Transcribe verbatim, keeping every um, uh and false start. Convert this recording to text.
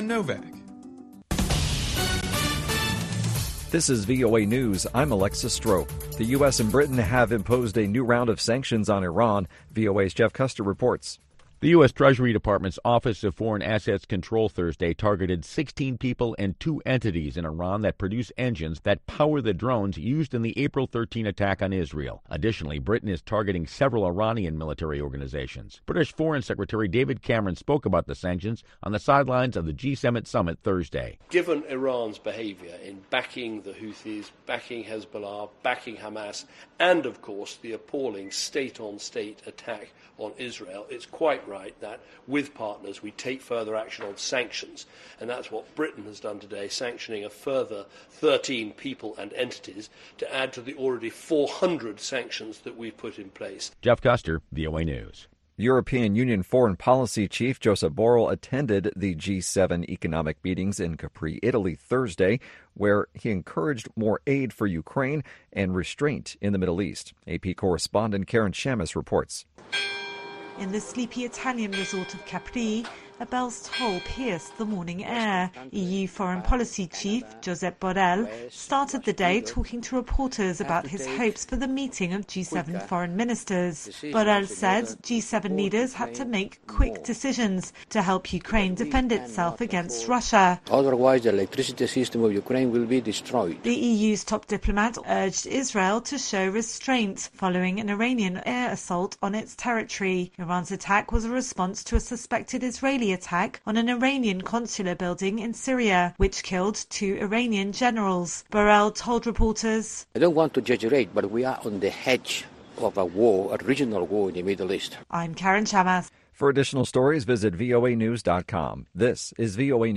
Novak. This is V O A News. I'm Alexa Strope. The U S and Britain have imposed a new round of sanctions on Iran. V O A's Jeff Custer reports. The U S. Treasury Department's Office of Foreign Assets Control Thursday targeted sixteen people and two entities in Iran that produce engines that power the drones used in the April thirteenth attack on Israel. Additionally, Britain is targeting several Iranian military organizations. British Foreign Secretary David Cameron spoke about the sanctions on the sidelines of the G seven summit Thursday. Given Iran's behavior in backing the Houthis, backing Hezbollah, backing Hamas, and of course the appalling state-on-state attack on Israel, it's quite right that with partners we take further action on sanctions, and that's what Britain has done today, sanctioning a further thirteen people and entities to add to the already four hundred sanctions that we've put in place. Jeff Custer, V O A News. European Union Foreign Policy Chief Josep Borrell attended the G seven economic meetings in Capri, Italy Thursday, where he encouraged more aid for Ukraine and restraint in the Middle East. A P correspondent Karen Shamus reports. In the sleepy Italian resort of Capri, a bell's toll pierced the morning air. E U Foreign Policy Chief Josep Borrell started the day talking to reporters about his hopes for the meeting of G seven foreign ministers. Borrell said G seven leaders had to make quick decisions to help Ukraine defend itself against Russia. Otherwise, the electricity system of Ukraine will be destroyed. The E U's top diplomat urged Israel to show restraint following an Iranian air assault on its territory. Iran's attack was a response to a suspected Israeli attack on an Iranian consular building in Syria, which killed two Iranian generals. Borrell told reporters, I don't want to exaggerate, but we are on the edge of a war, a regional war in the Middle East. I'm Karen Shamas. For additional stories, visit V O A news dot com. This is V O A News.